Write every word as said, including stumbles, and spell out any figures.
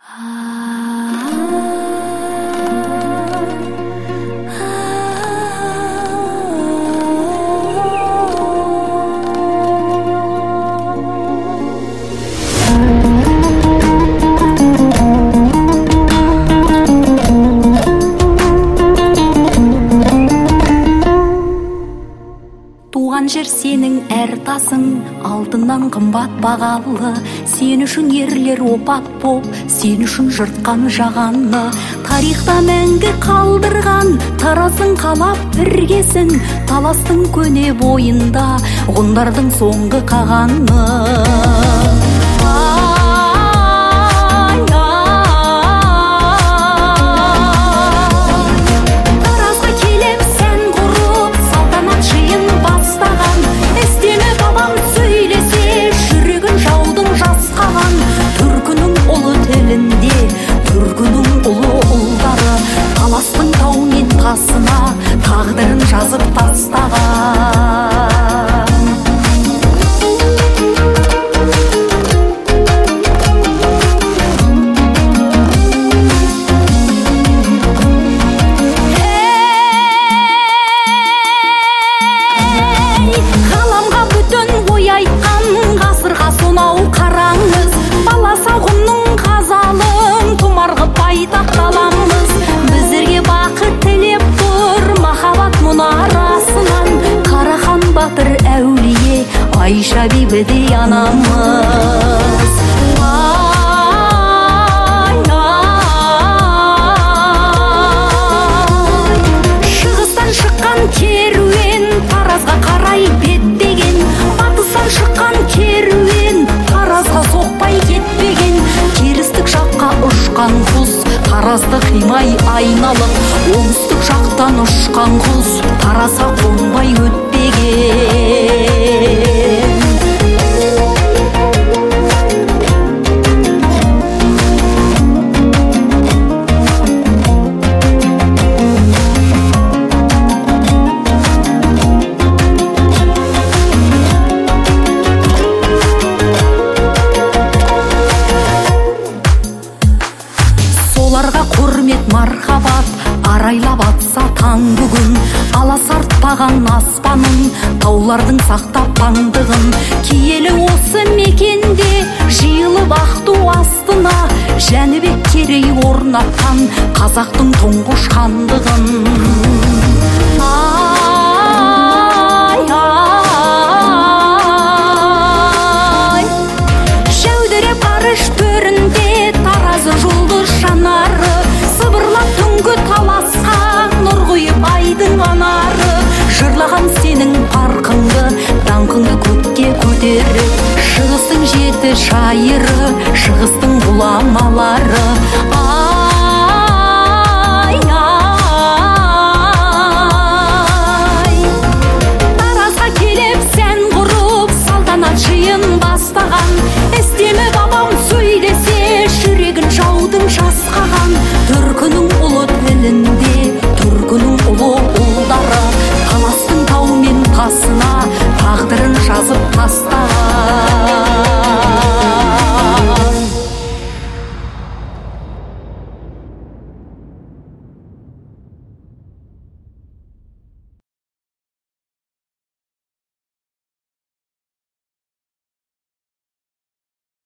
Туған жер сенің әр тасың алтыннан қымбат бағалы. Сен үшін ерлер опат боп, сен үшін жыртқан жағаны. Тарихта мәңгі қалдырған таразың қалап біргесін. Таластың көне бойында ғұндардың соңғы қағаны. Тағдырын жазып тастаған. Ей, ғаламға бүтін ой айтқан ғасырға сонау қараңыз. Баласа ғұнның қазалын тұмарғы байтақталамыз. Біздерге бақыт тілеп махаббат мұнарасынан Қарахан батыр әулие Айша бибідей анамыз. Ай, ай, шығыстан шыққан керуен Таразға қарай беттеген. Батыстан шыққан керуен Таразға соқпай кетпеген. Керістік жаққа ұшқан құс Таразды қимай айналып, оңтүстік жақтан ұшқан құс Таразға қонбай өтпеген. Соларға құрмет мархабат арайлап атса таң бүгін. Аласартпаған аспанын таулардың сақтап паңдығын. Киелі осы мекенде жиылып ақту астына Жәнібек Керей орнатқан қазақтың тұңғыш хандығын.